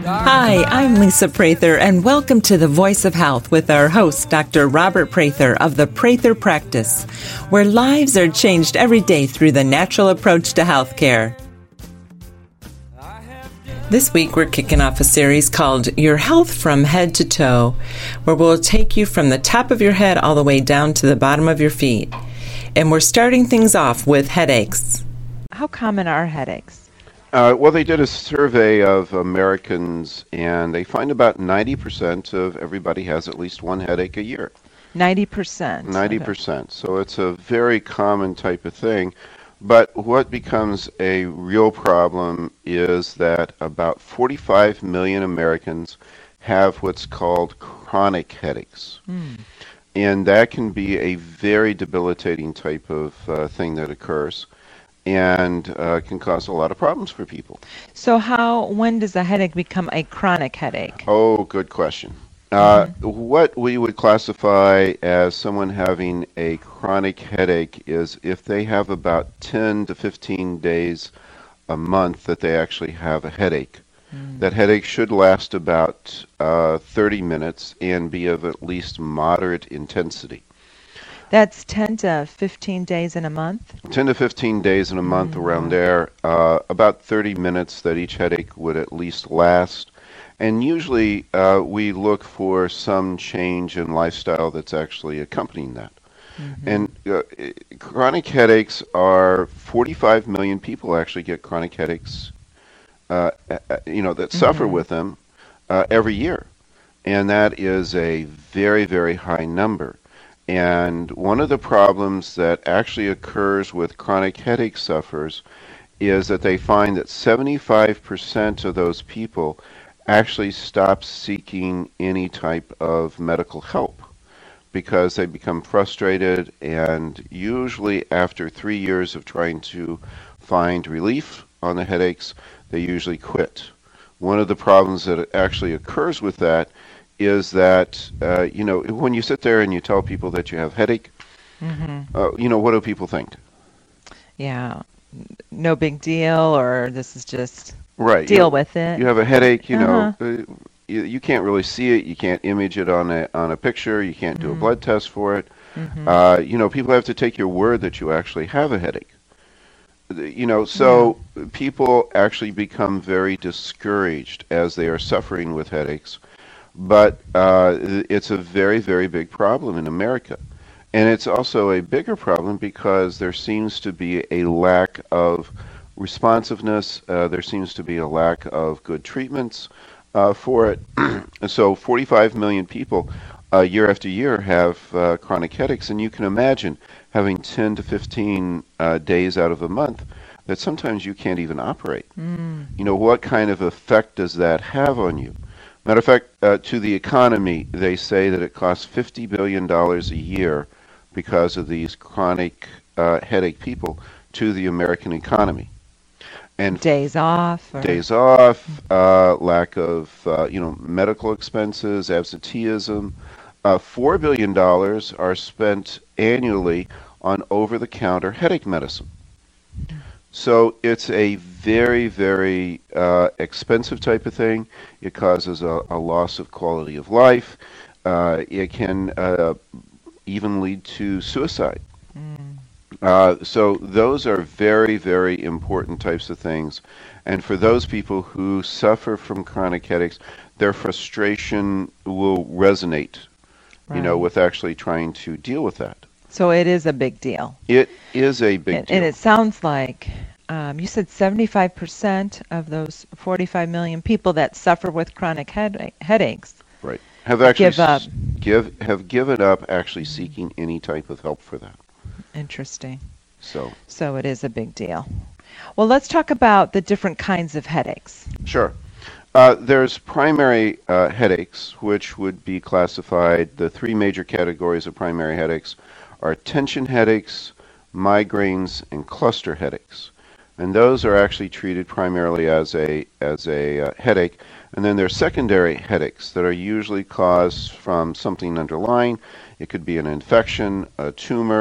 Hi, I'm Lisa Prather, and welcome to The Voice of Health with our host, Dr. Robert Prather of the Prather Practice, where lives are changed every day through the natural approach to healthcare. This week, we're kicking off a series called Your Health from Head to Toe, where we'll take you from the top of your head all the way down to the bottom of your feet. And we're starting things off with headaches. How common are headaches? Well, they did a survey of Americans, and they find about 90% of everybody has at least one headache a year. 90%? 90%. Okay. So it's a very common type of thing. But what becomes a real problem is that about 45 million Americans have what's called chronic headaches. And that can be a very debilitating type of thing that occurs, and can cause a lot of problems for people. So when does a headache become a chronic headache? Oh, good question. What we would classify as someone having a chronic headache is if they have about 10 to 15 days a month that they actually have a headache. That headache should last about 30 minutes and be of at least moderate intensity. That's 10 to 15 days in a month? 10 to 15 days in a month, around there. About 30 minutes that each headache would at least last. And usually we look for some change in lifestyle that's actually accompanying that. And chronic headaches are 45 million people actually get chronic headaches, that suffer with them every year. And that is a very, very high number. And one of the problems that actually occurs with chronic headache sufferers is that they find that 75% of those people actually stop seeking any type of medical help because they become frustrated, and usually after 3 years of trying to find relief on the headaches, they usually quit. One of the problems that actually occurs with that is that, when you sit there and you tell people that you have headache, what do people think? Yeah, no big deal, or this is just deal with it. You have a headache, you can't really see it, you can't image it on a picture, you can't do a blood test for it. People have to take your word that you actually have a headache. So people actually become very discouraged as they are suffering with headaches. But it's a very, very big problem in America. And it's also a bigger problem because there seems to be a lack of responsiveness. There seems to be a lack of good treatments for it. So 45 million people year after year have chronic headaches. And you can imagine having 10 to 15 days out of a month that sometimes you can't even operate. What kind of effect does that have on you? Matter of fact, to the economy, they say that it costs $50 billion a year because of these chronic headache people to the American economy. And days off. Lack of medical expenses, absenteeism. $4 billion are spent annually on over-the-counter headache medicine. So it's a very, very expensive type of thing. It causes a loss of quality of life. It can even lead to suicide. So those are very, very important types of things. And for those people who suffer from chronic headaches, their frustration will resonate, with actually trying to deal with that. So it is a big deal. It is a big deal. And it sounds like you said 75% of those 45 million people that suffer with chronic headaches have actually give given up actually seeking any type of help for that. Interesting. So it is a big deal. Well, let's talk about the different kinds of headaches. Sure. There's primary headaches, which would be classified. The three major categories of primary headaches are tension headaches, migraines, and cluster headaches. And those are actually treated primarily as a headache. And then there's secondary headaches that are usually caused from something underlying. It could be an infection, a tumor,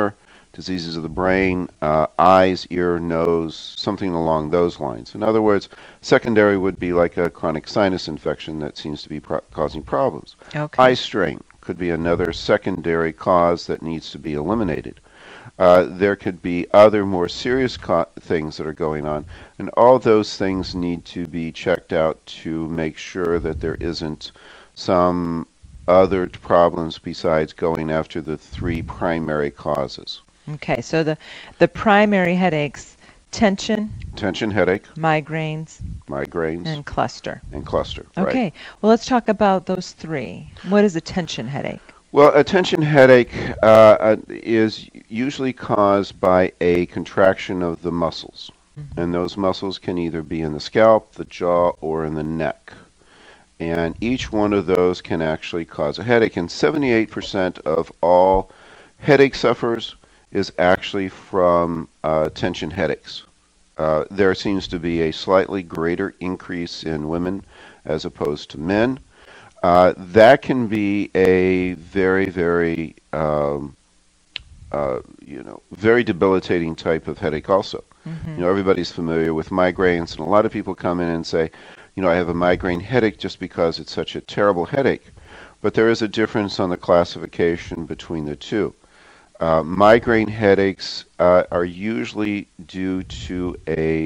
diseases of the brain, eyes, ear, nose, something along those lines. In other words, secondary would be like a chronic sinus infection that seems to be causing problems. Okay. Eye strain could be another secondary cause that needs to be eliminated. There could be other more serious things that are going on, and all those things need to be checked out to make sure that there isn't some other problems besides going after the three primary causes. Okay, so the primary headaches, tension, Headache, migraines, migraines, and cluster. Right. Okay, well, let's talk about those three. What is a tension headache? Well, a tension headache is usually caused by a contraction of the muscles. And those muscles can either be in the scalp, the jaw, or in the neck. And each one of those can actually cause a headache. And 78% of all headache sufferers is actually from tension headaches. There seems to be a slightly greater increase in women as opposed to men. That can be a very, very, very debilitating type of headache also. Everybody's familiar with migraines, and a lot of people come in and say, I have a migraine headache just because it's such a terrible headache. But there is a difference on the classification between the two. Migraine headaches are usually due to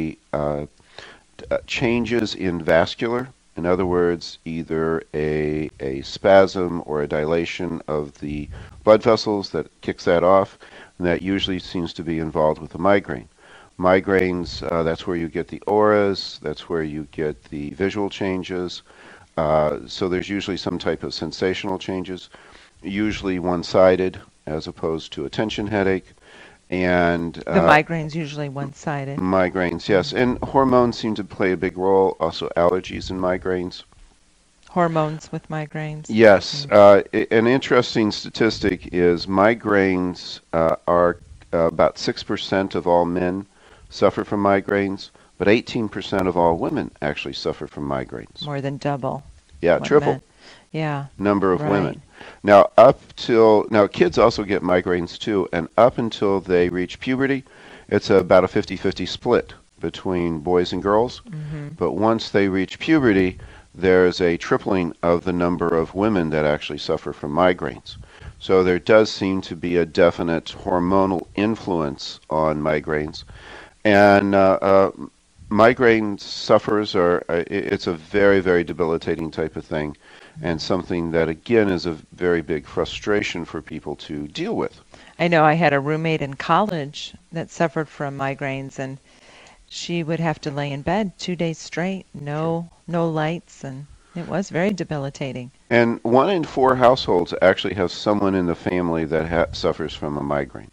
changes in vascular. In other words, either a spasm or a dilation of the blood vessels that kicks that off, and that usually seems to be involved with a migraine. Migraines, that's where you get the auras, that's where you get the visual changes. So there's usually some type of sensational changes, usually one-sided as opposed to a tension headache. And the migraine's usually one-sided. Migraines, yes. And hormones seem to play a big role, also allergies and migraines. Hormones with migraines? Yes. An interesting statistic is migraines are about 6% of all men suffer from migraines, but 18% of all women actually suffer from migraines. More than double. Yeah, triple. Men. Yeah. Number of right. women. Now, kids also get migraines too, and up until they reach puberty, it's about a 50-50 split between boys and girls. But once they reach puberty, there's a tripling of the number of women that actually suffer from migraines. So there does seem to be a definite hormonal influence on migraines. And migraine sufferers it's a very, very debilitating type of thing, and something that, again, is a very big frustration for people to deal with. I know I had a roommate in college that suffered from migraines, and she would have to lay in bed 2 days straight, no lights, and it was very debilitating. And 1 in 4 households actually have someone in the family that suffers from a migraine.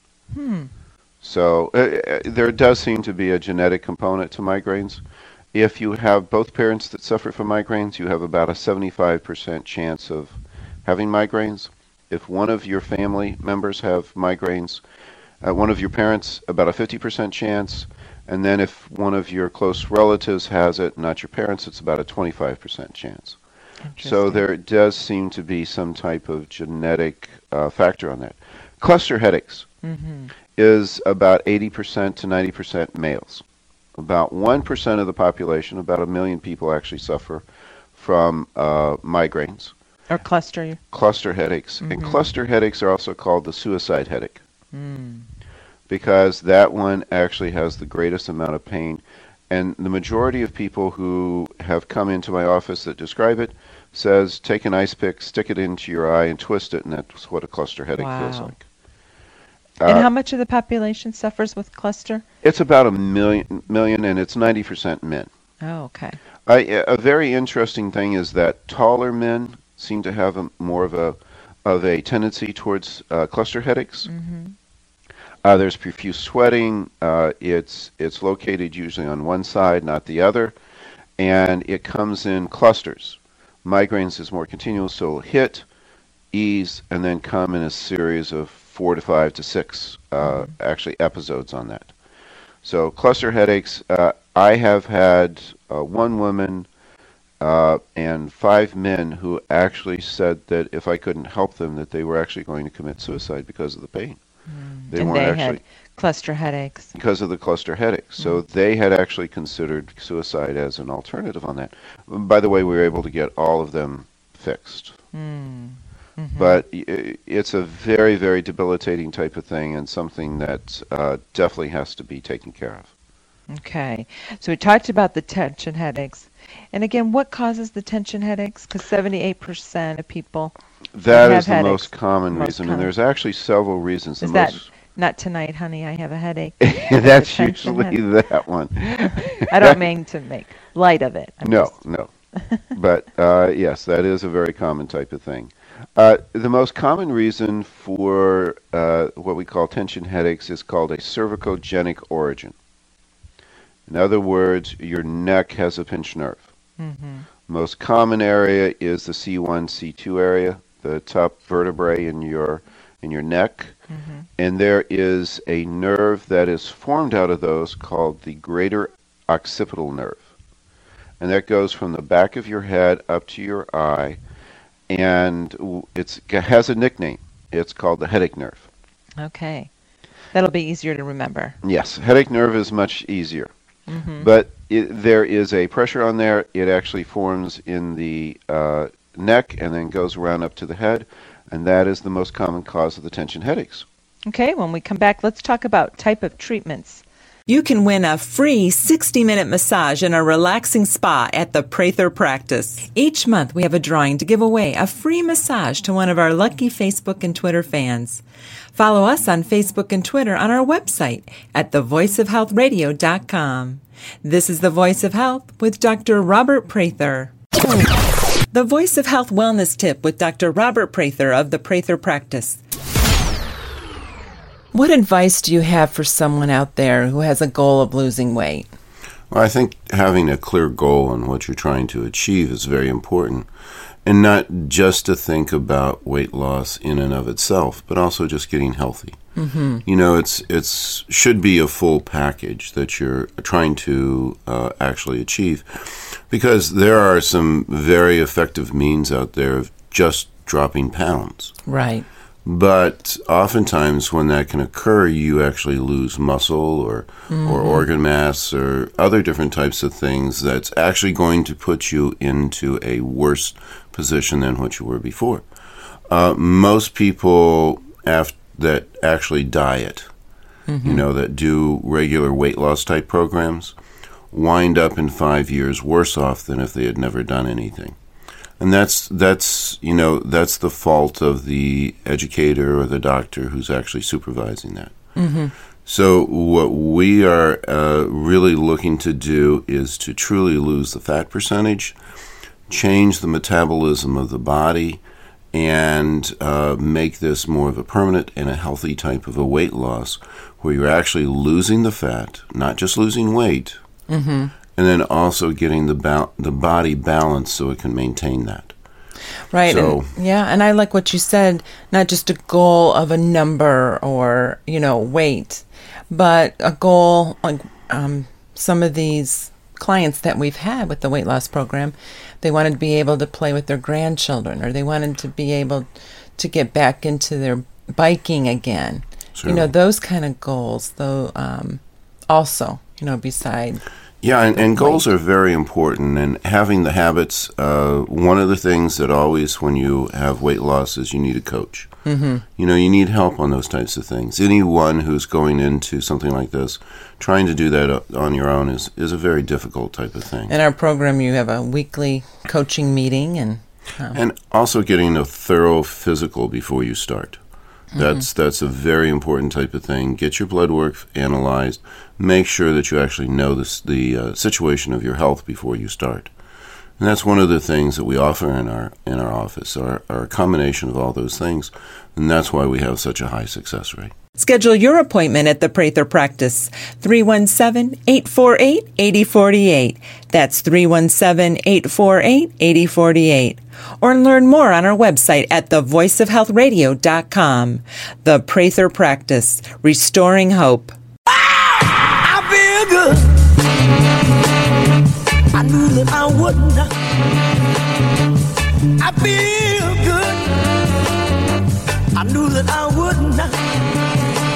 So there does seem to be a genetic component to migraines. If you have both parents that suffer from migraines, you have about a 75% chance of having migraines. If one of your family members have migraines, one of your parents, about a 50% chance. And then if one of your close relatives has it, not your parents, it's about a 25% chance. So there does seem to be some type of genetic factor on that. Cluster headaches is about 80% to 90% males. About 1% of the population, about 1 million people, actually suffer from migraines. Or cluster headaches. And cluster headaches are also called the suicide headache. Because that one actually has the greatest amount of pain. And the majority of people who have come into my office that describe it says, take an ice pick, stick it into your eye, and twist it, and that's what a cluster headache feels like. And how much of the population suffers with cluster? It's about 1 million, and it's 90% men. Oh, okay. A very interesting thing is that taller men seem to have more of a tendency towards cluster headaches. There's profuse sweating. It's located usually on one side, not the other, and it comes in clusters. Migraines is more continuous, so it'll hit, ease, and then come in a series of 4 to 5 to 6 actually episodes on that. So cluster headaches, I have had 1 woman and 5 men who actually said that if I couldn't help them, that they were actually going to commit suicide because of the pain. They And weren't they actually had cluster headaches. because of the cluster headaches. So they had actually considered suicide as an alternative on that. By the way, we were able to get all of them fixed. But it's a very, very debilitating type of thing and something that definitely has to be taken care of. Okay. So we talked about the tension headaches. And again, what causes the tension headaches? Because 78% of people That have is the headaches. most common Most reason, common. and there's actually several reasons. Is that not tonight, honey? I have a headache. That's tension usually that one. I don't mean to make light of it. I'm No, just- no. But yes, that is a very common type of thing. The most common reason for what we call tension headaches is called a cervicogenic origin. In other words, your neck has a pinched nerve. Most common area is the C1, C2 area, the top vertebrae in your neck. And there is a nerve that is formed out of those called the greater occipital nerve. And that goes from the back of your head up to your eye, and it has a nickname. It's called the headache nerve. Okay. That'll be easier to remember. Yes, headache nerve is much easier. But there is a pressure on there. It actually forms in the neck and then goes around up to the head, and that is the most common cause of the tension headaches. Okay, when we come back, let's talk about type of treatments. You can win a free 60-minute massage in a relaxing spa at the Prather Practice. Each month, we have a drawing to give away a free massage to one of our lucky Facebook and Twitter fans. Follow us on Facebook and Twitter on our website at thevoiceofhealthradio.com. This is The Voice of Health with Dr. Robert Prather. The Voice of Health Wellness Tip with Dr. Robert Prather of the Prather Practice. What advice do you have for someone out there who has a goal of losing weight? Well, I think having a clear goal on what you're trying to achieve is very important. And not just to think about weight loss in and of itself, but also just getting healthy. You know, it's should be a full package that you're trying to actually achieve, because there are some very effective means out there of just dropping pounds. Right. But oftentimes when that can occur, you actually lose muscle or organ mass or other different types of things that's actually going to put you into a worse position than what you were before. Most people that actually diet, you know, that do regular weight loss type programs, wind up in 5 years worse off than if they had never done anything. And that's you know, that's the fault of the educator or the doctor who's actually supervising that. So what we are really looking to do is to truly lose the fat percentage, change the metabolism of the body, and make this more of a permanent and a healthy type of a weight loss where you're actually losing the fat, not just losing weight, and then also getting the body balanced so it can maintain that. Right. So- and I like what you said, not just a goal of a number or, you know, weight, but a goal like some of these clients that we've had with the weight loss program, they wanted to be able to play with their grandchildren, or they wanted to be able to get back into their biking again. Sure. You know, those kind of goals, though, also, you know, beside... Yeah, and goals are very important, and having the habits, one of the things that always when you have weight loss is you need a coach. You know, you need help on those types of things. Anyone who's going into something like this, trying to do that on your own is a very difficult type of thing. In our program, you have a weekly coaching meeting, and also getting a thorough physical before you start. That's a very important type of thing. Get your blood work analyzed. Make sure that you actually know the situation of your health before you start. And that's one of the things that we offer in our office, are a combination of all those things, and that's why we have such a high success rate. schedule your appointment at the Prather Practice, 317-848-8048. That's 317-848-8048. Or learn more on our website at thevoiceofhealthradio.com. The Prather Practice, restoring hope. I feel good. I knew that I wouldn't. I feel good. I knew that I wouldn't.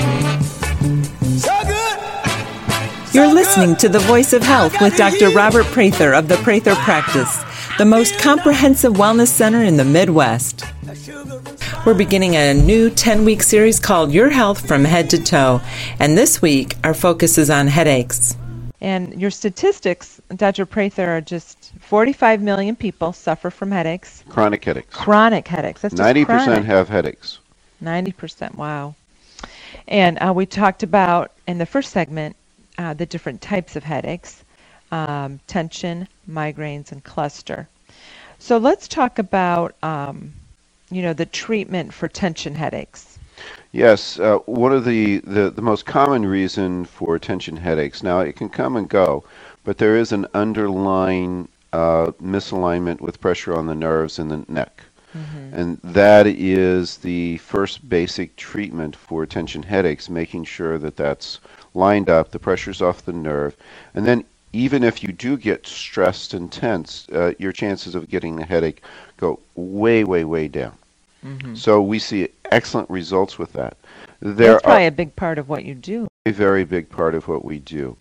You're listening to The Voice of Health with Dr. Robert Prather of the Prather Practice, the most comprehensive wellness center in the Midwest. We're beginning a new 10-week series called Your Health from Head to Toe, and this week our focus is on headaches. And your statistics, Dr. Prather, are just 45 million people suffer from headaches. Chronic headaches. Chronic headaches. That's just 90% chronic. have headaches. 90%, wow. And we talked about, in the first segment, the different types of headaches, tension, migraines, and cluster. So let's talk about, the treatment for tension headaches. Yes, one of the most common reason for tension headaches, now it can come and go, but there is an underlying misalignment with pressure on the nerves in the neck. Mm-hmm. And that is the first basic treatment for tension headaches, making sure that that's lined up, the pressure's off the nerve. And then even if you do get stressed and tense, your chances of getting a headache go way, way, way down. Mm-hmm. So we see excellent results with that. That's probably a big part of what you do. A very big part of what we do.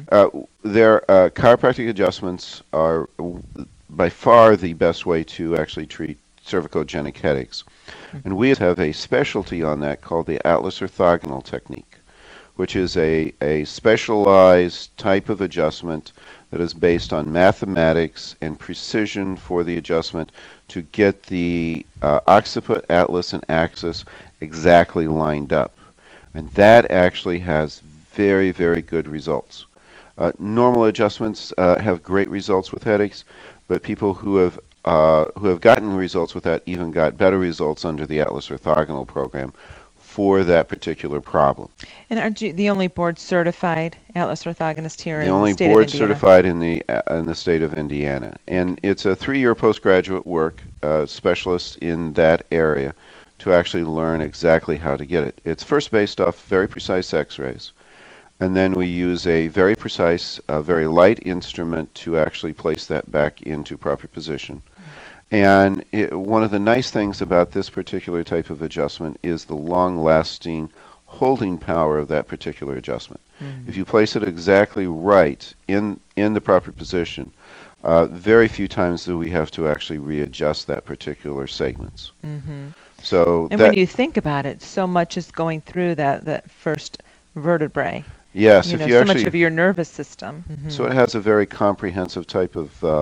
Mm-hmm. Chiropractic adjustments are by far the best way to actually treat cervicogenic headaches. Mm-hmm. And we have a specialty on that called the Atlas orthogonal technique, which is a specialized type of adjustment that is based on mathematics and precision for the adjustment to get the occiput, atlas, and axis exactly lined up. And that actually has very, very good results. Normal adjustments have great results with headaches, but people who have gotten results with that even got better results under the Atlas orthogonal program for that particular problem. And aren't you the only board-certified Atlas orthogonist here in the state of Indiana? The only board-certified in the state of Indiana. And it's a 3-year postgraduate work, specialist in that area, to actually learn exactly how to get it. It's first based off very precise x-rays, and then we use a very precise, very light instrument to actually place that back into proper position. And one of the nice things about this particular type of adjustment is the long-lasting holding power of that particular adjustment. Mm-hmm. If you place it exactly right in the proper position, very few times do we have to actually readjust that particular segments. Mm-hmm. And when you think about it, so much is going through that first vertebrae. Yes, if you so actually, much of your nervous system. Mm-hmm. So it has a very comprehensive type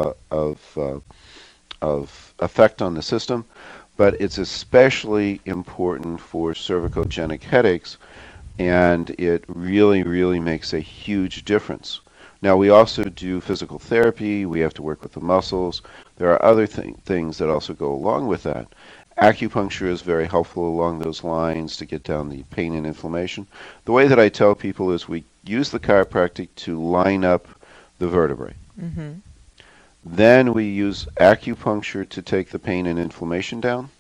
of effect on the system, but it's especially important for cervicogenic headaches, and it really, really makes a huge difference. Now, we also do physical therapy. We have to work with the muscles. There are other things that also go along with that. Acupuncture is very helpful along those lines to get down the pain and inflammation. The way that I tell people is we use the chiropractic to line up the vertebrae. Mm-hmm. Then we use acupuncture to take the pain and inflammation down.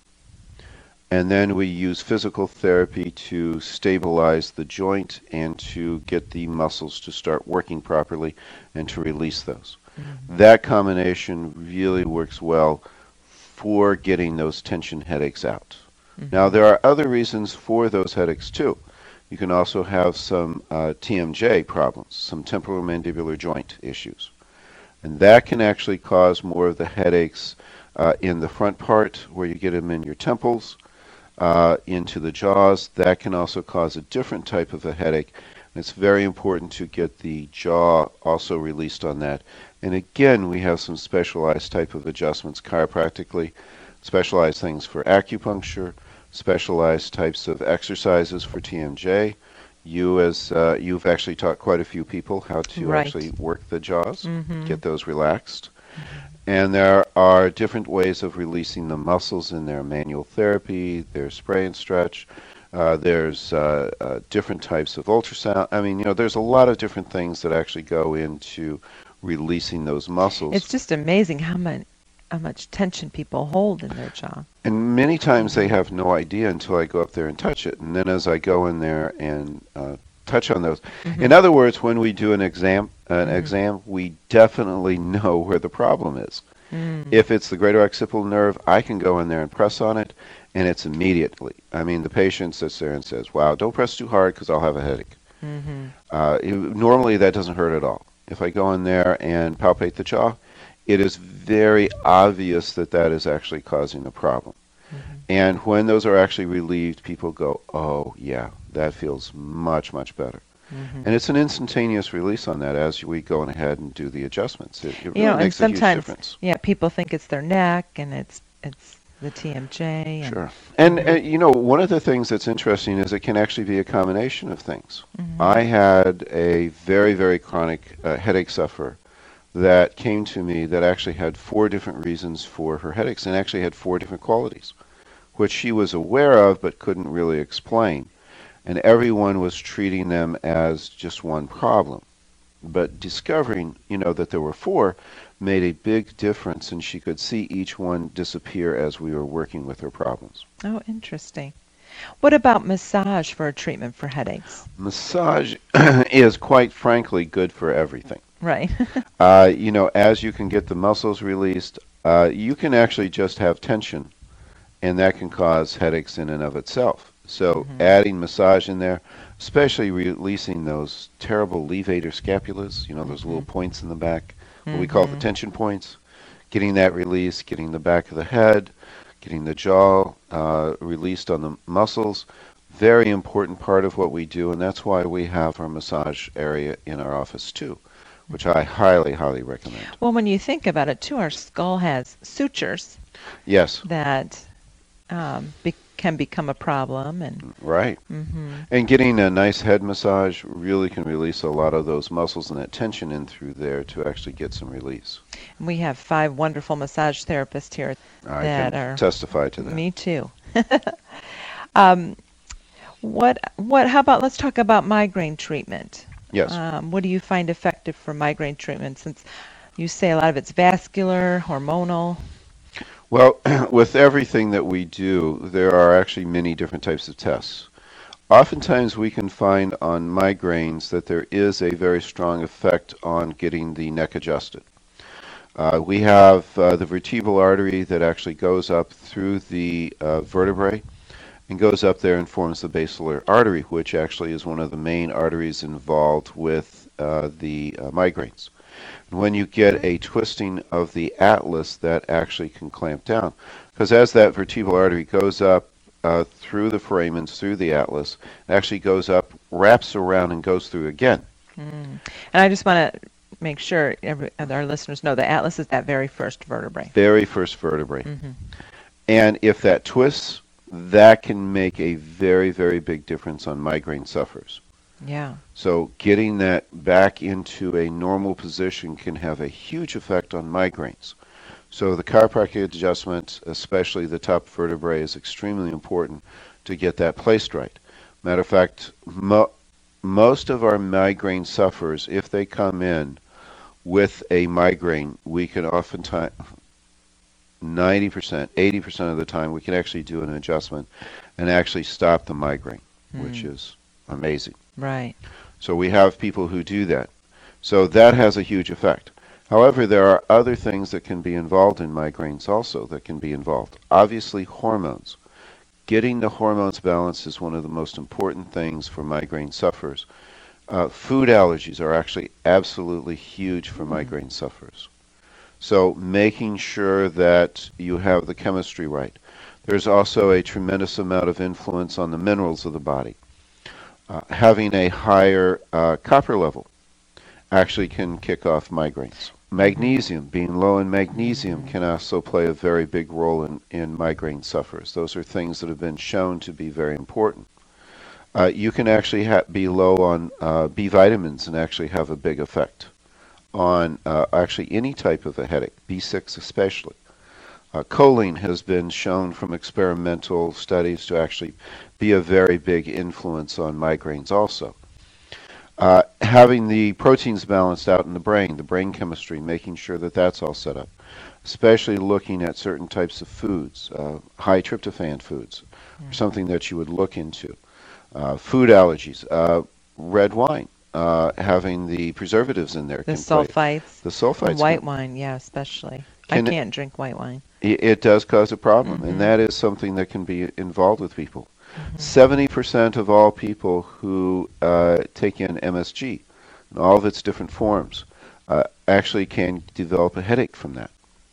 And then we use physical therapy to stabilize the joint and to get the muscles to start working properly and to release those. Mm-hmm. That combination really works well for getting those tension headaches out. Mm-hmm. Now, there are other reasons for those headaches too. You can also have some TMJ problems, some temporomandibular joint issues. And that can actually cause more of the headaches in the front part where you get them in your temples, into the jaws. That can also cause a different type of a headache. And it's very important to get the jaw also released on that. And again, we have some specialized type of adjustments chiropractically, specialized things for acupuncture, specialized types of exercises for TMJ. You've actually taught quite a few people how to actually work the jaws, mm-hmm. get those relaxed. Mm-hmm. And there are different ways of releasing the muscles in there. Manual therapy, there's spray and stretch, there's different types of ultrasound. I mean, there's a lot of different things that actually go into releasing those muscles. It's just amazing how much tension people hold in their jaw. And many times they have no idea until I go up there and touch it. And then as I go in there and touch on those. Mm-hmm. In other words, when we do an exam, we definitely know where the problem is. Mm. If it's the greater occipital nerve, I can go in there and press on it, and it's immediately. I mean, the patient sits there and says, wow, don't press too hard because I'll have a headache. Normally that doesn't hurt at all. If I go in there and palpate the jaw, it is very obvious that that is actually causing a problem. And when those are actually relieved, people go, oh, yeah, that feels much, much better. And it's an instantaneous release on that as we go ahead and do the adjustments. It really makes a huge difference. People think it's their neck and it's the TMJ. And sure. And you know, one of the things that's interesting is it can actually be a combination of things. I had a very, very chronic headache sufferer that came to me that actually had 4 different reasons for her headaches and actually had 4 different qualities, which she was aware of but couldn't really explain. And everyone was treating them as just one problem. But discovering, you know, that there were 4 made a big difference, and she could see each one disappear as we were working with her problems. Oh, interesting. What about massage for a treatment for headaches? Massage is, quite frankly, good for everything. Right. You know, as you can get the muscles released, you can actually just have tension, and that can cause headaches in and of itself. So adding massage in there, especially releasing those terrible levator scapulas, you know, those little points in the back, what we call the tension points, getting that released, getting the back of the head, getting the jaw released on the muscles, very important part of what we do, and that's why we have our massage area in our office too, which I highly, highly recommend. Well, when you think about it too, our skull has sutures. Yes. That can become a problem. And right. And getting a nice head massage really can release a lot of those muscles and that tension in through there to actually get some release. And we have 5 wonderful massage therapists here I that can are testify to that. Me too. How about, let's talk about migraine treatment. Yes. What do you find effective for migraine treatment, since you say a lot of it's vascular, hormonal? Well, with everything that we do, there are actually many different types of tests. Oftentimes we can find on migraines that there is a very strong effect on getting the neck adjusted. We have the vertebral artery that actually goes up through the vertebrae and goes up there and forms the basilar artery, which actually is one of the main arteries involved with the migraines. When you get a twisting of the atlas, that actually can clamp down. Because as that vertebral artery goes up through the foramens, through the atlas, it actually goes up, wraps around, and goes through again. And I just want to make sure our listeners know the atlas is that very first vertebrae. Very first vertebrae. And if that twists, that can make a very, very big difference on migraine sufferers. Yeah. So getting that back into a normal position can have a huge effect on migraines. So the chiropractic adjustment, especially the top vertebrae, is extremely important to get that placed right. Matter of fact, most of our migraine sufferers, if they come in with a migraine, we can oftentimes, 90%, 80% of the time, we can actually do an adjustment and actually stop the migraine, which is amazing. Right. So we have people who do that. So that has a huge effect. However, there are other things that can be involved in migraines also that can be involved. Obviously, hormones. Getting the hormones balanced is one of the most important things for migraine sufferers. Food allergies are actually absolutely huge for migraine sufferers. So making sure that you have the chemistry right. There's also a tremendous amount of influence on the minerals of the body. Having a higher copper level actually can kick off migraines. Magnesium, being low in magnesium, can also play a very big role in migraine sufferers. Those are things that have been shown to be very important. You can actually be low on B vitamins and actually have a big effect on actually any type of a headache, B6 especially. Choline has been shown from experimental studies to actually be a very big influence on migraines also. Having the proteins balanced out in the brain chemistry, making sure that that's all set up, especially looking at certain types of foods, high tryptophan foods, something that you would look into. Food allergies, red wine, having the preservatives in there. The sulfites. The sulfites. White wine, yeah, especially. I can't drink white wine. It does cause a problem, and that is something that can be involved with people. 70% of all people who take in MSG, in all of its different forms, actually can develop a headache from that.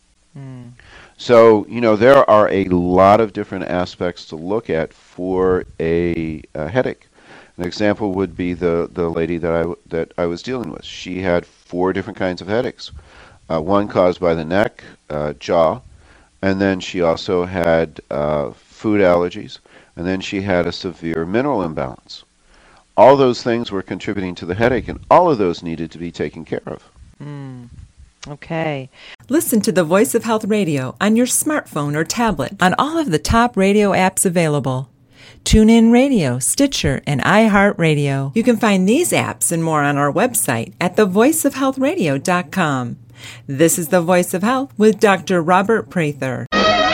So, there are a lot of different aspects to look at for a headache. An example would be the lady that I was dealing with. She had 4 different kinds of headaches. One caused by the neck, jaw, and then she also had food allergies, and then she had a severe mineral imbalance. All those things were contributing to the headache, and all of those needed to be taken care of. Okay. Listen to the Voice of Health Radio on your smartphone or tablet on all of the top radio apps available. TuneIn Radio, Stitcher, and iHeartRadio. You can find these apps and more on our website at thevoiceofhealthradio.com. This is The Voice of Health with Dr. Robert Prather.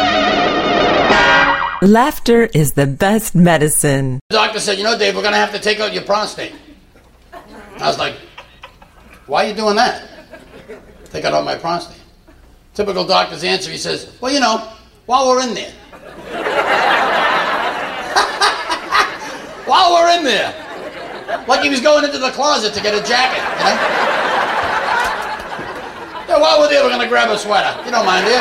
Laughter is the best medicine. The doctor said, Dave, we're going to have to take out your prostate. I was like, why are you doing that? Take out all my prostate. Typical doctor's answer, he says, well, while we're in there. While we're in there. Like he was going into the closet to get a jacket, Yeah, while we're there, we're going to grab a sweater. You don't mind, do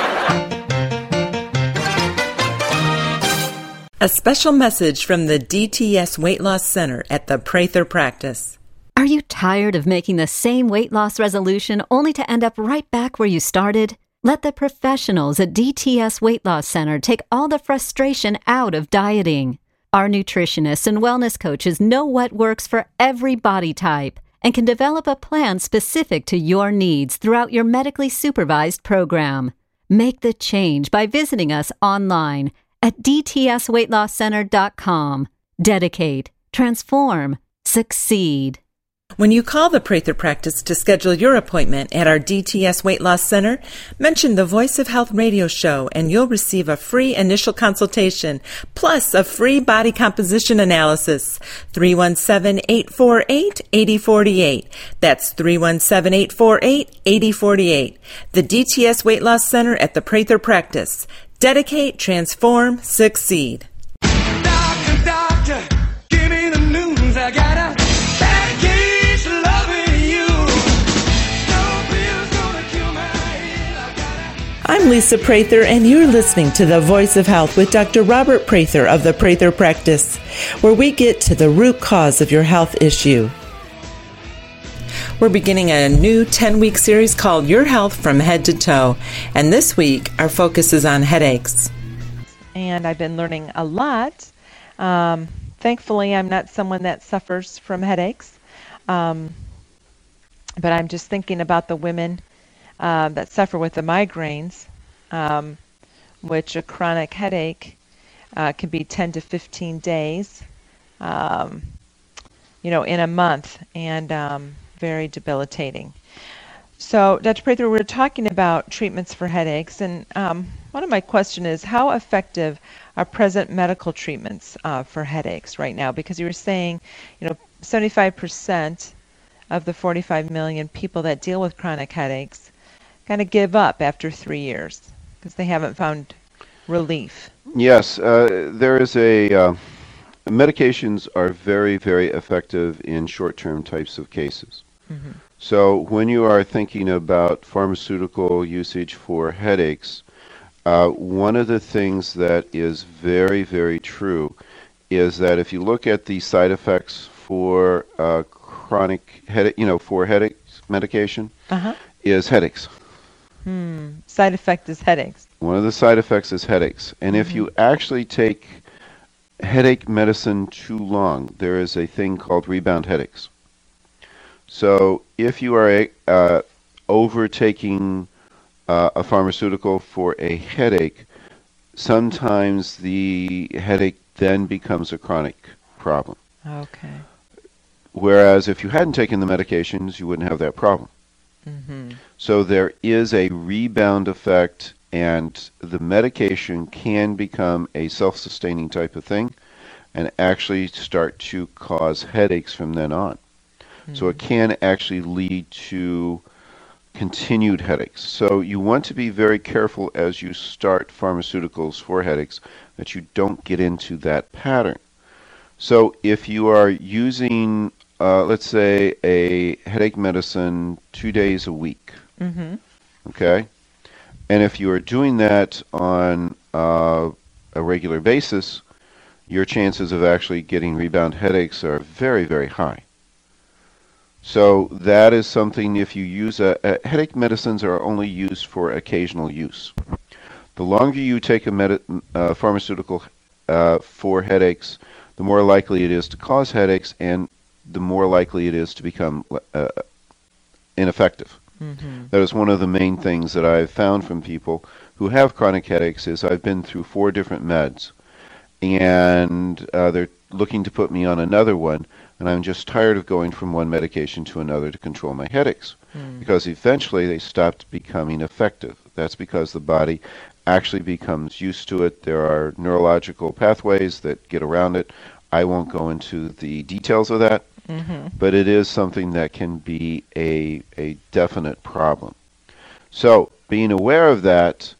you? A special message from the DTS Weight Loss Center at the Prather Practice. Are you tired of making the same weight loss resolution only to end up right back where you started? Let the professionals at DTS Weight Loss Center take all the frustration out of dieting. Our nutritionists and wellness coaches know what works for every body type and can develop a plan specific to your needs throughout your medically supervised program. Make the change by visiting us online at dtsweightlosscenter.com. Dedicate, transform, succeed. When you call the Prather Practice to schedule your appointment at our DTS Weight Loss Center, mention the Voice of Health radio show and you'll receive a free initial consultation plus a free body composition analysis. 317-848-8048. That's 317-848-8048. The DTS Weight Loss Center at the Prather Practice. Dedicate, transform, succeed. Doctor, give me the news. I got a bad case of loving you. No pill's gonna kill my head. I'm Lisa Prather, and you're listening to The Voice of Health with Dr. Robert Prather of the Prather Practice, where we get to the root cause of your health issue. We're beginning a new 10-week series called Your Health from Head to Toe, and this week our focus is on headaches. And I've been learning a lot. Thankfully, I'm not someone that suffers from headaches, but I'm just thinking about the women that suffer with the migraines, which a chronic headache can be 10 to 15 days, in a month, and very debilitating. So, Dr. Prather, we're talking about treatments for headaches, and one of my questions is, how effective are present medical treatments for headaches right now? Because you were saying, 75% of the 45 million people that deal with chronic headaches kind of give up after 3 years because they haven't found relief. Yes, there is medications are very, very effective in short-term types of cases. Mm-hmm. So when you are thinking about pharmaceutical usage for headaches, one of the things that is very, very true is that if you look at the side effects for chronic headache, for headache medication, is headaches. Side effect is headaches. One of the side effects is headaches. And if you actually take headache medicine too long, there is a thing called rebound headaches. So if you are overtaking a pharmaceutical for a headache, sometimes the headache then becomes a chronic problem. Okay. Whereas if you hadn't taken the medications, you wouldn't have that problem. Mm-hmm. So there is a rebound effect, and the medication can become a self-sustaining type of thing and actually start to cause headaches from then on. Mm-hmm. So it can actually lead to continued headaches. So you want to be very careful as you start pharmaceuticals for headaches that you don't get into that pattern. So if you are using, let's say, a headache medicine 2 days a week, okay, and if you are doing that on a regular basis, your chances of actually getting rebound headaches are very, very high. So that is something, if you use headache medicines are only used for occasional use. The longer you take a pharmaceutical for headaches, the more likely it is to cause headaches, and the more likely it is to become ineffective. That is one of the main things that I've found from people who have chronic headaches is I've been through 4 different meds, and they're looking to put me on another one, and I'm just tired of going from one medication to another to control my headaches, because eventually they stopped becoming effective. That's because the body actually becomes used to it. There are neurological pathways that get around it. I won't go into the details of that, but it is something that can be a definite problem. So being aware of that,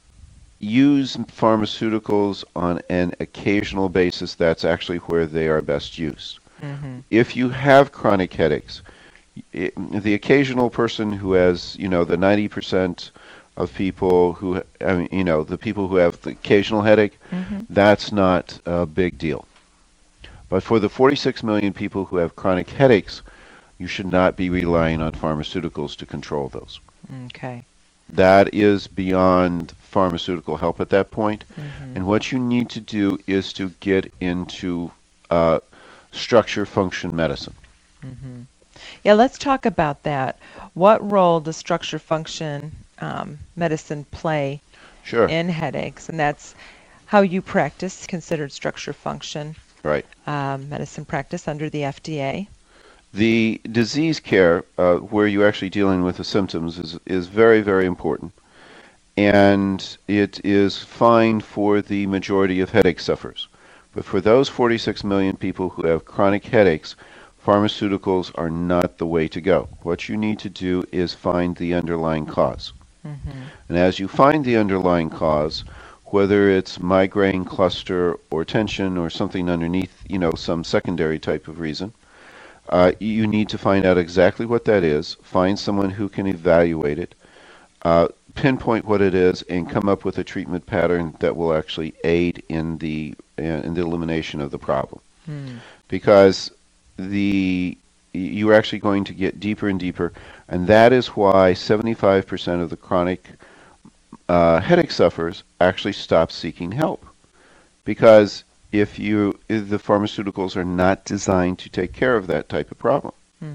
use pharmaceuticals on an occasional basis. That's actually where they are best used. If you have chronic headaches, the occasional person who has, the 90% of people who, the people who have the occasional headache, that's not a big deal. But for the 46 million people who have chronic headaches, you should not be relying on pharmaceuticals to control those. Okay. That is beyond pharmaceutical help at that point. And what you need to do is to get into structure function medicine. Yeah, let's talk about that. What role does structure function medicine play Sure. in headaches? And that's how you practice, considered structure function Right. medicine practice under the FDA. The disease care, where you're actually dealing with the symptoms, is very, very important. And it is fine for the majority of headache sufferers. But for those 46 million people who have chronic headaches, pharmaceuticals are not the way to go. What you need to do is find the underlying cause. And as you find the underlying cause, whether it's migraine, cluster, or tension, or something underneath, some secondary type of reason, you need to find out exactly what that is, find someone who can evaluate it, pinpoint what it is, and come up with a treatment pattern that will actually aid in the elimination of the problem. Because you're actually going to get deeper and deeper, and that is why 75% of the chronic headache sufferers actually stop seeking help. Because if the pharmaceuticals are not designed to take care of that type of problem.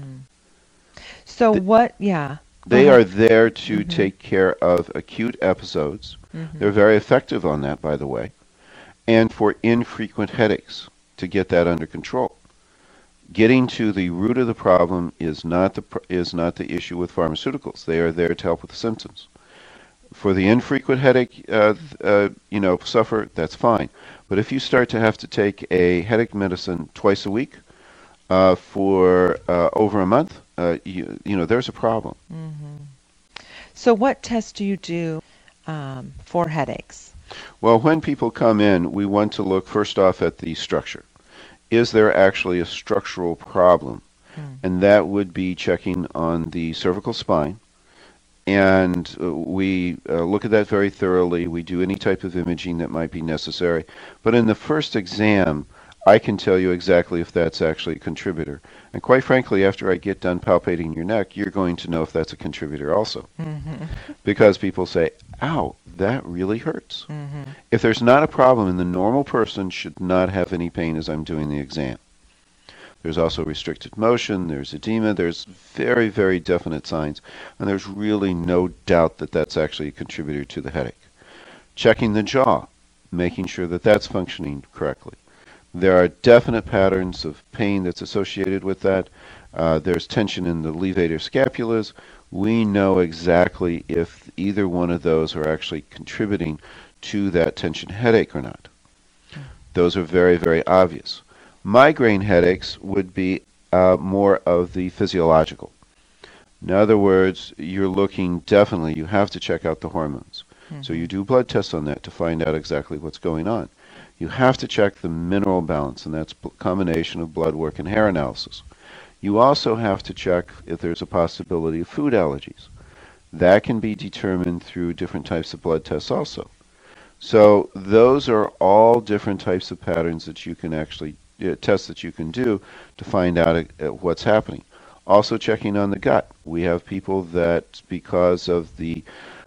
So yeah. They are there to take care of acute episodes. They're very effective on that, by the way. And for infrequent headaches, to get that under control. Getting to the root of the problem is not the issue with pharmaceuticals. They are there to help with the symptoms. For the infrequent headache, suffer, that's fine. But if you start to have to take a headache medicine twice a week for over a month, there's a problem. So what tests do you do for headaches? Well, when people come in, we want to look first off at the structure. Is there actually a structural problem? And that would be checking on the cervical spine. And we look at that very thoroughly. We do any type of imaging that might be necessary. But in the first exam, I can tell you exactly if that's actually a contributor. And quite frankly, after I get done palpating your neck, you're going to know if that's a contributor also. Because people say, ow, that really hurts. If there's not a problem, and the normal person should not have any pain as I'm doing the exam. There's also restricted motion, there's edema, there's very, very definite signs, and there's really no doubt that that's actually a contributor to the headache. Checking the jaw, making sure that that's functioning correctly. There are definite patterns of pain that's associated with that. There's tension in the levator scapulas. We know exactly if either one of those are actually contributing to that tension headache or not. Those are very, very obvious. Migraine headaches would be more of the physiological. In other words, you're looking definitely, you have to check out the hormones. So you do blood tests on that to find out exactly what's going on. You have to check the mineral balance, and that's a combination of blood work and hair analysis. You also have to check if there's a possibility of food allergies. That can be determined through different types of blood tests also. So those are all different types of patterns that you can actually, tests that you can do to find out what's happening. Also checking on the gut. We have people that, because of the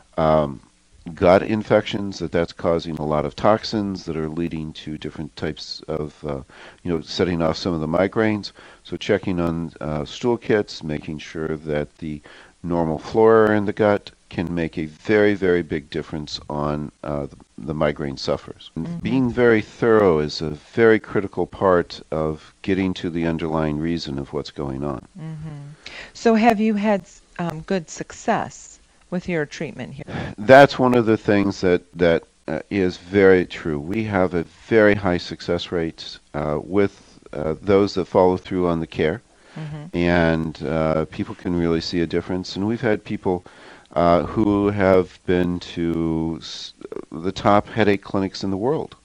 gut infections, that's causing a lot of toxins that are leading to different types of, setting off some of the migraines. So checking on stool kits, making sure that the normal flora in the gut can make a very, very big difference on the migraine sufferers. Being very thorough is a very critical part of getting to the underlying reason of what's going on. So have you had good success with your treatment here? That's one of the things that is very true. We have a very high success rate with those that follow through on the care, and people can really see a difference. And we've had people who have been to the top headache clinics in the world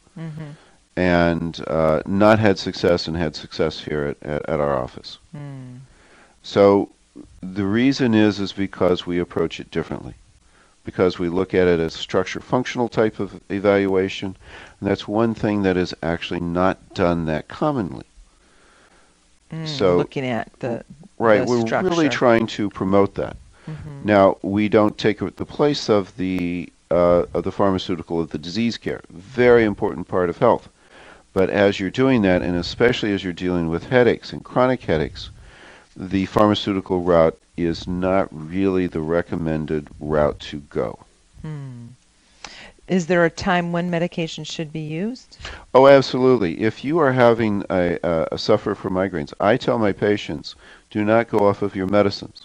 and not had success, and had success here at our office. So the reason is because we approach it differently, because we look at it as structure functional type of evaluation, and that's one thing that is actually not done that commonly. So looking at the right, the we're structure. really trying to promote that. Now, we don't take the place of the pharmaceutical of the disease care. Very important part of health. But as you're doing that, and especially as you're dealing with headaches and chronic headaches, the pharmaceutical route is not really the recommended route to go. Is there a time when medication should be used? Oh, absolutely. If you are having a suffer from migraines, I tell my patients, do not go off of your medicines.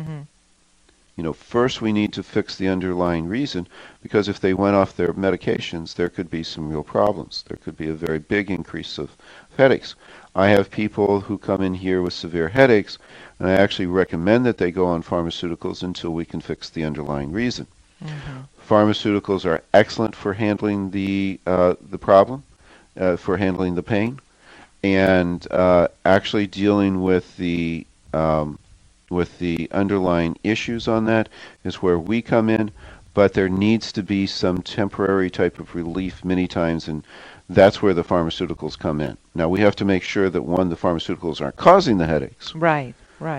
First we need to fix the underlying reason, because if they went off their medications, there could be some real problems. There could be a very big increase of headaches. I have people who come in here with severe headaches, and I actually recommend that they go on pharmaceuticals until we can fix the underlying reason. Pharmaceuticals are excellent for handling the problem, for handling the pain, and actually dealing with the underlying issues on that is where we come in. But there needs to be some temporary type of relief many times, and that's where the pharmaceuticals come in. Now, we have to make sure that, one, the pharmaceuticals aren't causing the headaches. Right.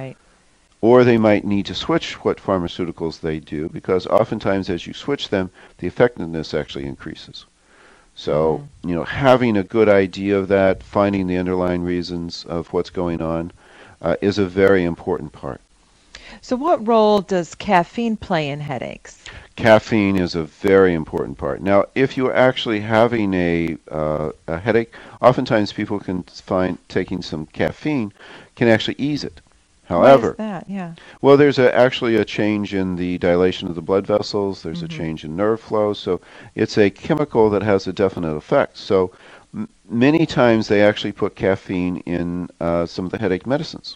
Or they might need to switch what pharmaceuticals they do, because oftentimes as you switch them, the effectiveness actually increases. So, having a good idea of that, finding the underlying reasons of what's going on, is a very important part. So what role does caffeine play in headaches? Caffeine is a very important part. Now, if you're actually having a headache, oftentimes people can find taking some caffeine can actually ease it. However, Why is that? Yeah. Well, there's actually a change in the dilation of the blood vessels. There's a change in nerve flow. So it's a chemical that has a definite effect. So many times they actually put caffeine in some of the headache medicines.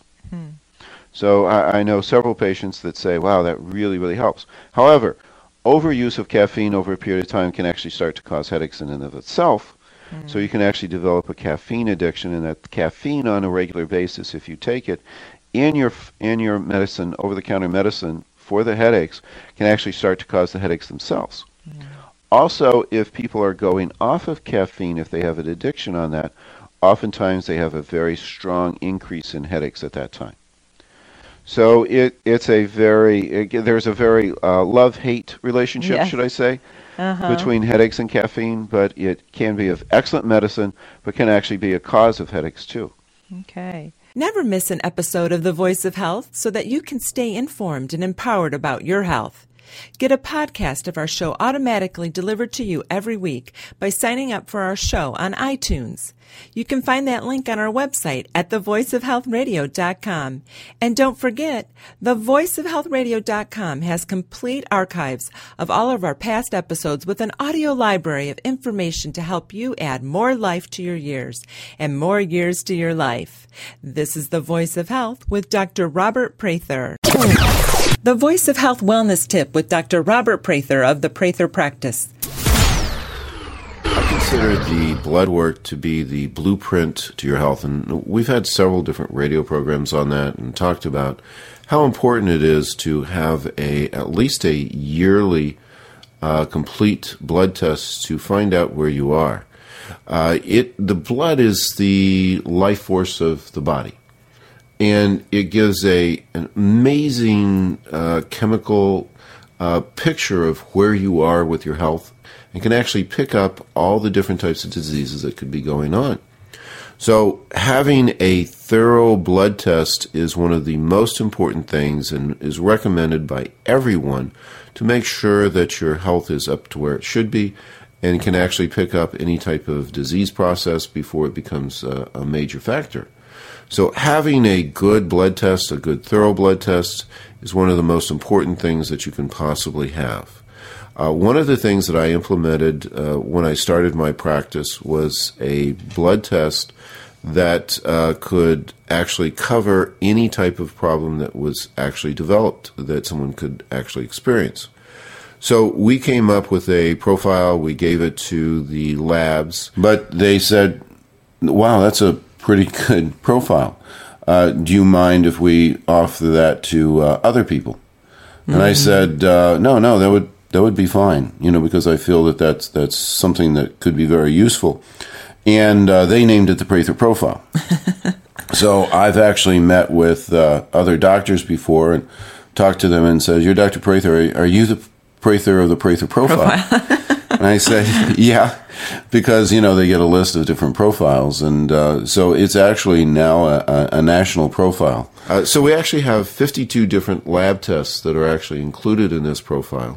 So I know several patients that say, wow, that really, really helps. However, overuse of caffeine over a period of time can actually start to cause headaches in and of itself. So you can actually develop a caffeine addiction, and that caffeine on a regular basis, if you take it in your medicine, over-the-counter medicine for the headaches, can actually start to cause the headaches themselves. Also, if people are going off of caffeine, if they have an addiction on that, oftentimes they have a very strong increase in headaches at that time. So there's a very love-hate relationship, Yes. should I say, between headaches and caffeine, but it can be of excellent medicine, but can actually be a cause of headaches too. Okay. Never miss an episode of The Voice of Health so that you can stay informed and empowered about your health. Get a podcast of our show automatically delivered to you every week by signing up for our show on iTunes. You can find that link on our website at thevoiceofhealthradio.com. And don't forget, thevoiceofhealthradio.com has complete archives of all of our past episodes with an audio library of information to help you add more life to your years and more years to your life. This is The Voice of Health with Dr. Robert Prather. The Voice of Health Wellness Tip with Dr. Robert Prather of the Prather Practice. I consider the blood work to be the blueprint to your health, and we've had several different radio programs on that and talked about how important it is to have at least a yearly complete blood test to find out where you are. The blood is the life force of the body, and it gives an amazing chemical picture of where you are with your health, and can actually pick up all the different types of diseases that could be going on. So having a thorough blood test is one of the most important things and is recommended by everyone to make sure that your health is up to where it should be and can actually pick up any type of disease process before it becomes a major factor. So having a good blood test, a good thorough blood test, is one of the most important things that you can possibly have. One of the things that I implemented when I started my practice was a blood test that could actually cover any type of problem that was actually developed that someone could actually experience. So we came up with a profile, we gave it to the labs, but they said, wow, that's a pretty good profile. Do you mind if we offer that to other people? Mm-hmm. And I said, no, that would be fine, because I feel that that's something that could be very useful. And they named it the Prather Profile. So I've actually met with other doctors before and talked to them and said, "You're Dr. Prather. Are you the Prather of the Prather Profile?" And I said, yeah, because, they get a list of different profiles. And so it's actually now a national profile. So we actually have 52 different lab tests that are actually included in this profile.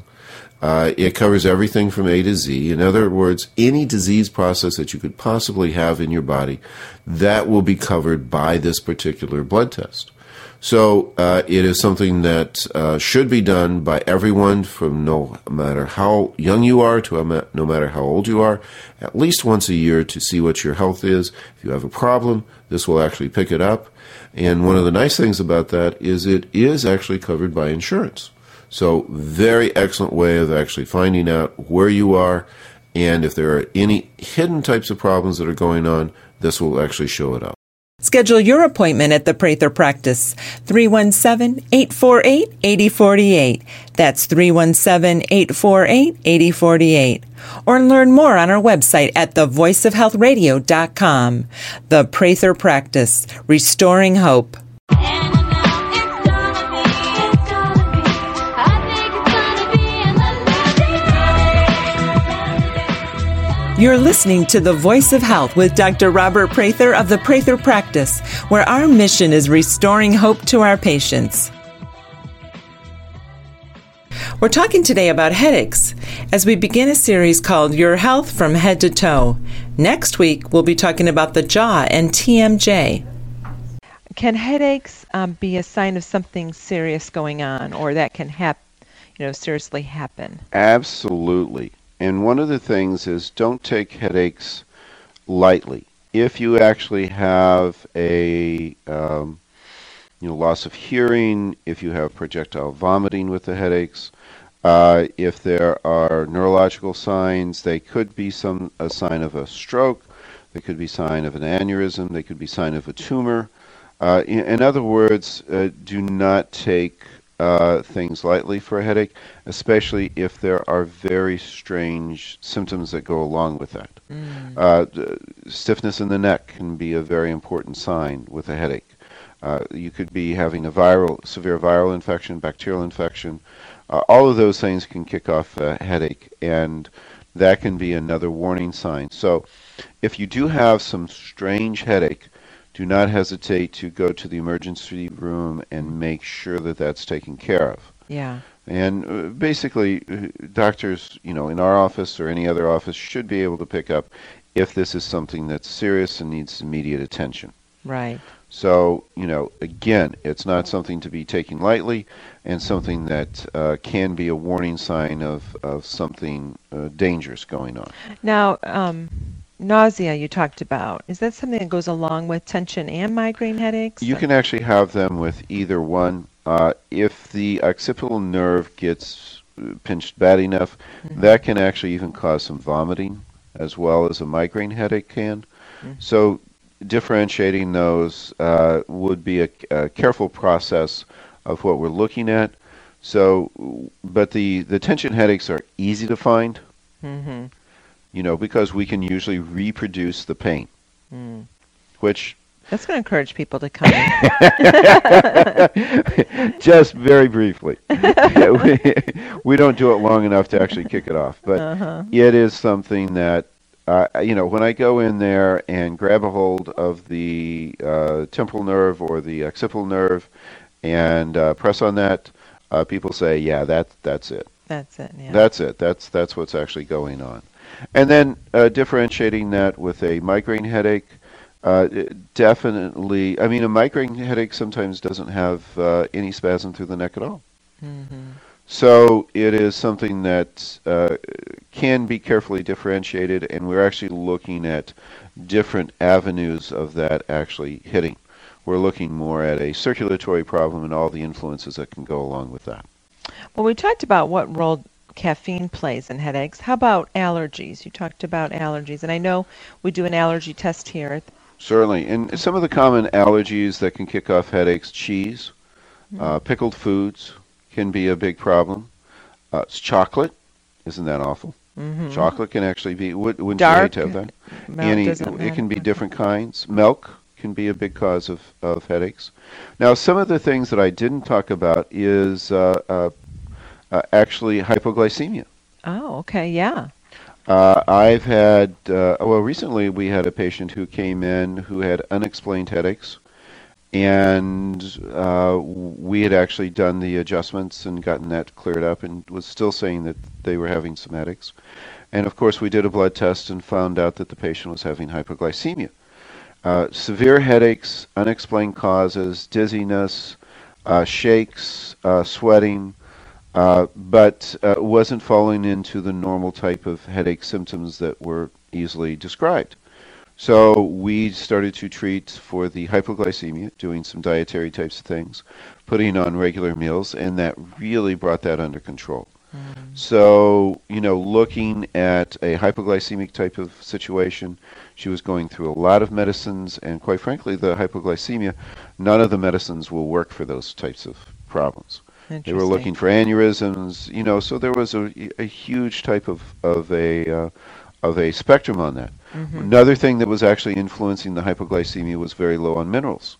It covers everything from A to Z. In other words, any disease process that you could possibly have in your body, that will be covered by this particular blood test. So it is something that should be done by everyone, from no matter how young you are to no matter how old you are, at least once a year, to see what your health is. If you have a problem, this will actually pick it up. And one of the nice things about that is it is actually covered by insurance. So very excellent way of actually finding out where you are, and if there are any hidden types of problems that are going on, this will actually show it up. Schedule your appointment at the Prather Practice, 317-848-8048. That's 317-848-8048. Or learn more on our website at thevoiceofhealthradio.com. The Prather Practice, restoring hope. You're listening to The Voice of Health with Dr. Robert Prather of the Prather Practice, where our mission is restoring hope to our patients. We're talking today about headaches as we begin a series called Your Health from Head to Toe. Next week, we'll be talking about the jaw and TMJ. Can headaches be a sign of something serious going on, or that can seriously happen? Absolutely. And one of the things is, don't take headaches lightly. If you actually have a loss of hearing, if you have projectile vomiting with the headaches, if there are neurological signs, they could be a sign of a stroke, they could be a sign of an aneurysm, they could be a sign of a tumor. In other words, do not take things lightly for a headache, especially if there are very strange symptoms that go along with that. Stiffness in the neck can be a very important sign with a headache. You could be having a severe viral infection, bacterial infection. All of those things can kick off a headache, and that can be another warning sign. So if you do have some strange headache, do not hesitate to go to the emergency room and make sure that that's taken care of. Yeah. And basically, doctors, in our office or any other office should be able to pick up if this is something that's serious and needs immediate attention. Right. So, again, it's not something to be taken lightly, and something that can be a warning sign of something dangerous going on. Now, nausea you talked about, is that something that goes along with tension and migraine headaches? You can actually have them with either one. If the occipital nerve gets pinched bad enough, that can actually even cause some vomiting, as well as a migraine headache can. So differentiating those would be a careful process of what we're looking at. So, but the tension headaches are easy to find, because we can usually reproduce the pain, which That's going to encourage people to come in. just very briefly. We don't do it long enough to actually kick it off, but it is something that, when I go in there and grab a hold of the temporal nerve or the occipital nerve and press on that, people say, yeah, that's it. That's it, yeah. That's it. That's what's actually going on. And then differentiating that with a migraine headache, definitely, a migraine headache sometimes doesn't have any spasm through the neck at all. So it is something that can be carefully differentiated, and we're actually looking at different avenues of that actually hitting. We're looking more at a circulatory problem and all the influences that can go along with that. Well, we talked about what role caffeine plays in headaches. How about allergies? You talked about allergies, and I know we do an allergy test here. Certainly. And some of the common allergies that can kick off headaches, cheese, pickled foods can be a big problem. It's chocolate. Isn't that awful? Chocolate can actually be, wouldn't you hate to have that? It can be different kinds. Milk can be a big cause of headaches. Now, some of the things that I didn't talk about is actually hypoglycemia. Oh, okay, yeah. I've had, recently we had a patient who came in who had unexplained headaches, and we had actually done the adjustments and gotten that cleared up and was still saying that they were having some headaches. And of course, we did a blood test and found out that the patient was having hypoglycemia. Severe headaches, unexplained causes, dizziness, shakes, sweating, but wasn't falling into the normal type of headache symptoms that were easily described. So we started to treat for the hypoglycemia, doing some dietary types of things, putting on regular meals, and that really brought that under control. So, looking at a hypoglycemic type of situation, she was going through a lot of medicines, and quite frankly, the hypoglycemia, none of the medicines will work for those types of problems. They were looking for aneurysms, so there was a huge type of a spectrum on that. Another thing that was actually influencing the hypoglycemia was very low on minerals.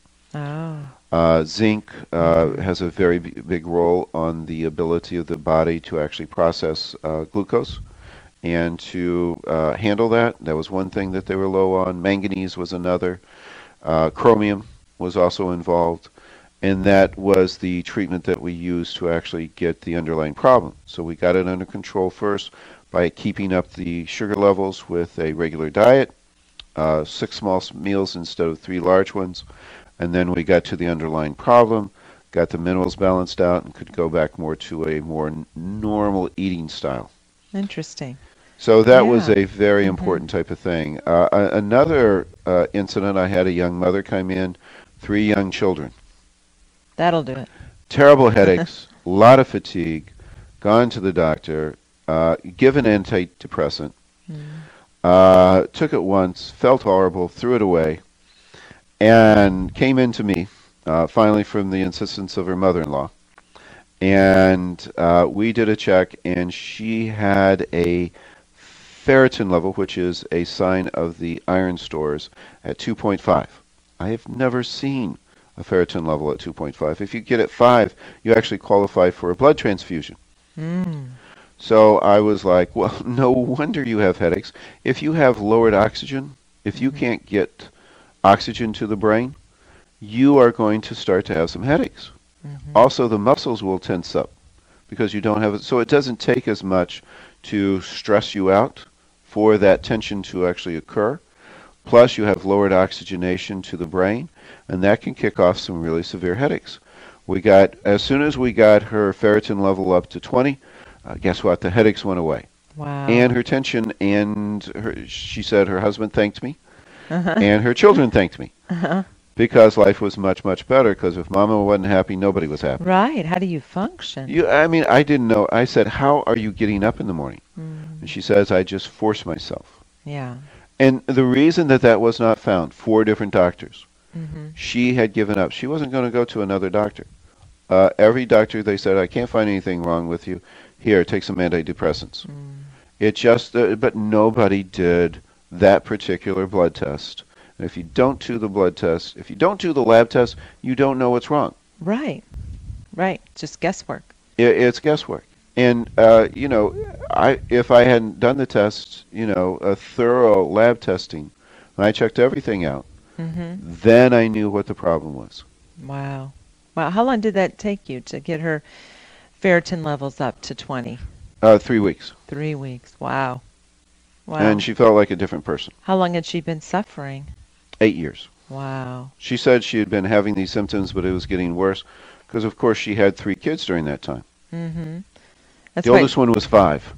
Zinc has a very big role on the ability of the body to actually process glucose and to handle that. That was one thing that they were low on. Manganese was another. Chromium was also involved. And that was the treatment that we used to actually get the underlying problem. So we got it under control first by keeping up the sugar levels with a regular diet, 6 small meals instead of 3 large ones. And then we got to the underlying problem, got the minerals balanced out, and could go back more to a more normal eating style. Interesting. So that was a very important type of thing. Another incident, I had a young mother come in, 3 young children. That'll do it. Terrible headaches, a lot of fatigue, gone to the doctor, given antidepressant, took it once, felt horrible, threw it away, and came in to me, finally from the insistence of her mother-in-law. And we did a check, and she had a ferritin level, which is a sign of the iron stores, at 2.5. I have never seen a ferritin level at 2.5. If you get at 5, you actually qualify for a blood transfusion. So I was like, well, no wonder you have headaches. If you have lowered oxygen, if you can't get oxygen to the brain, you are going to start to have some headaches. Also, the muscles will tense up because you don't have it. So it doesn't take as much to stress you out for that tension to actually occur. Plus, you have lowered oxygenation to the brain, and that can kick off some really severe headaches. As soon as we got her ferritin level up to 20, guess what? The headaches went away. Wow. And her tension, and she said her husband thanked me, and her children thanked me. because life was much, much better. Because if Mama wasn't happy, nobody was happy. Right. How do you function? I mean, I didn't know. I said, "How are you getting up in the morning?" And she says, "I just force myself." Yeah. And the reason that was not found, 4 different doctors, she had given up. She wasn't going to go to another doctor. Every doctor, they said, "I can't find anything wrong with you. Here, take some antidepressants." It just, but nobody did that particular blood test. And if you don't do the blood test, if you don't do the lab test, you don't know what's wrong. Right. Right. Just guesswork. It's guesswork. And, if I hadn't done the test, a thorough lab testing, and I checked everything out, then I knew what the problem was. Wow. Wow. How long did that take you to get her ferritin levels up to 20? 3 weeks. 3 weeks. Wow. Wow. And she felt like a different person. How long had she been suffering? 8 years. Wow. She said she had been having these symptoms, but it was getting worse because, of course, she had 3 kids during that time. That's The oldest one was 5.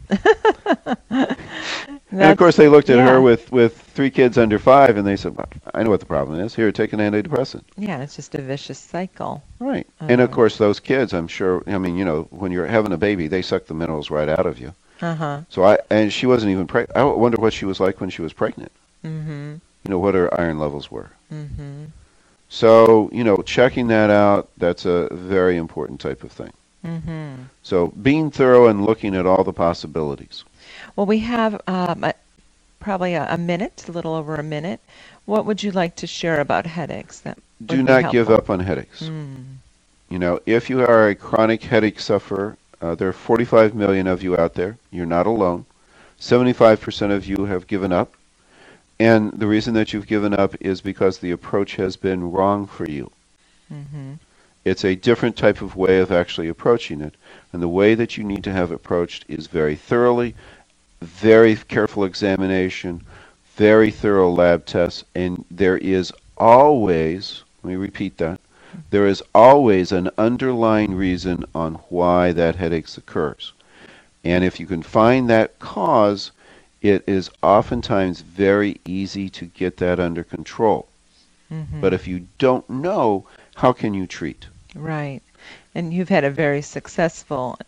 And, of course, they looked at her with 3 kids under 5, and they said, well, I know what the problem is. Here, take an antidepressant. Yeah, it's just a vicious cycle. Right. And, of course, those kids, I'm sure, when you're having a baby, they suck the minerals right out of you. So and she wasn't even pregnant. I wonder what she was like when she was pregnant. What her iron levels were. So, checking that out, that's a very important type of thing. So being thorough and looking at all the possibilities. Well, we have probably a minute, a little over a minute. What would you like to share about headaches? Do not give up on headaches. If you are a chronic headache sufferer, there are 45 million of you out there. You're not alone. 75% of you have given up. And the reason that you've given up is because the approach has been wrong for you. It's a different type of way of actually approaching it. And the way that you need to have approached is very thoroughly, very careful examination, very thorough lab tests, and there is always, let me repeat that, there is always an underlying reason on why that headache occurs. And if you can find that cause, it is oftentimes very easy to get that under control. But if you don't know, how can you treat? Right. And you've had a very successful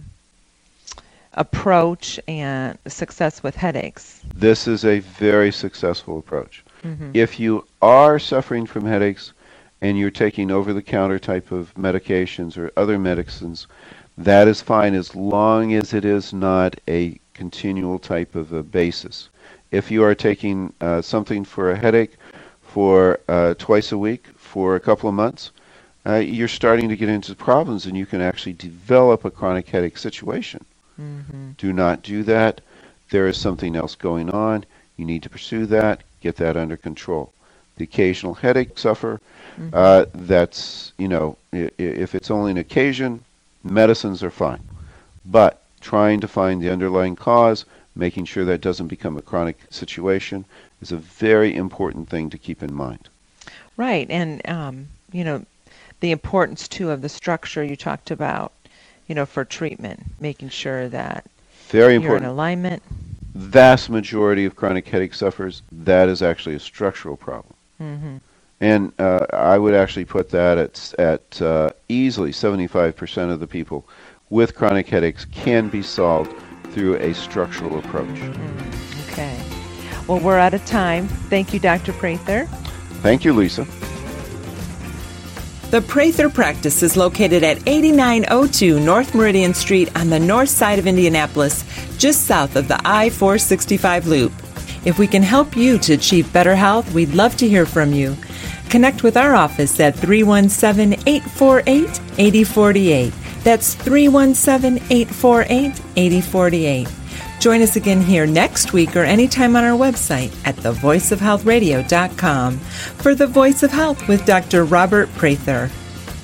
approach and success with headaches. This is a very successful approach. If you are suffering from headaches and you're taking over-the-counter type of medications or other medicines, that is fine as long as it is not a continual type of a basis. If you are taking something for a headache for twice a week for a couple of months, you're starting to get into problems and you can actually develop a chronic headache situation. Do not do that. There is something else going on. You need to pursue that, get that under control. The occasional headache sufferer, that's, if it's only an occasion, medicines are fine. But trying to find the underlying cause, making sure that doesn't become a chronic situation, is a very important thing to keep in mind. Right. And, the importance, too, of the structure you talked about, for treatment, making sure that very you're important. in alignment. Vast majority of chronic headache sufferers, that is actually a structural problem. And I would actually put that at easily 75% of the people with chronic headaches can be solved through a structural approach. Okay. Well, we're out of time. Thank you, Dr. Prather. Thank you, Lisa. The Prather practice is located at 8902 North Meridian Street on the north side of Indianapolis, just south of the I-465 loop. If we can help you to achieve better health, we'd love to hear from you. Connect with our office at 317-848-8048. That's 317-848-8048. Join us again here next week or anytime on our website at thevoiceofhealthradio.com for The Voice of Health with Dr. Robert Prather.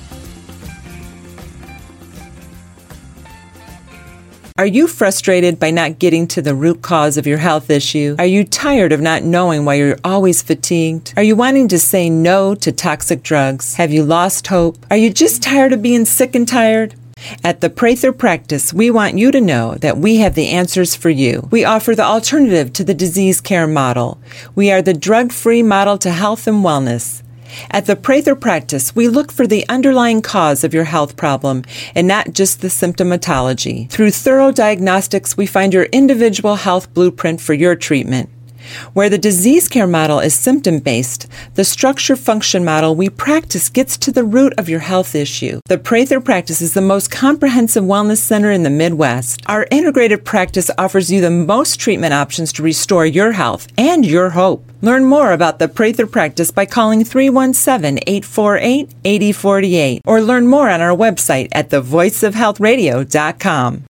Are you frustrated by not getting to the root cause of your health issue? Are you tired of not knowing why you're always fatigued? Are you wanting to say no to toxic drugs? Have you lost hope? Are you just tired of being sick and tired? At the Prather Practice, we want you to know that we have the answers for you. We offer the alternative to the disease care model. We are the drug-free model to health and wellness. At the Prather Practice, we look for the underlying cause of your health problem and not just the symptomatology. Through thorough diagnostics, we find your individual health blueprint for your treatment. Where the disease care model is symptom-based, the structure-function model we practice gets to the root of your health issue. The Prather Practice is the most comprehensive wellness center in the Midwest. Our integrated practice offers you the most treatment options to restore your health and your hope. Learn more about the Prather Practice by calling 317-848-8048 or learn more on our website at thevoiceofhealthradio.com.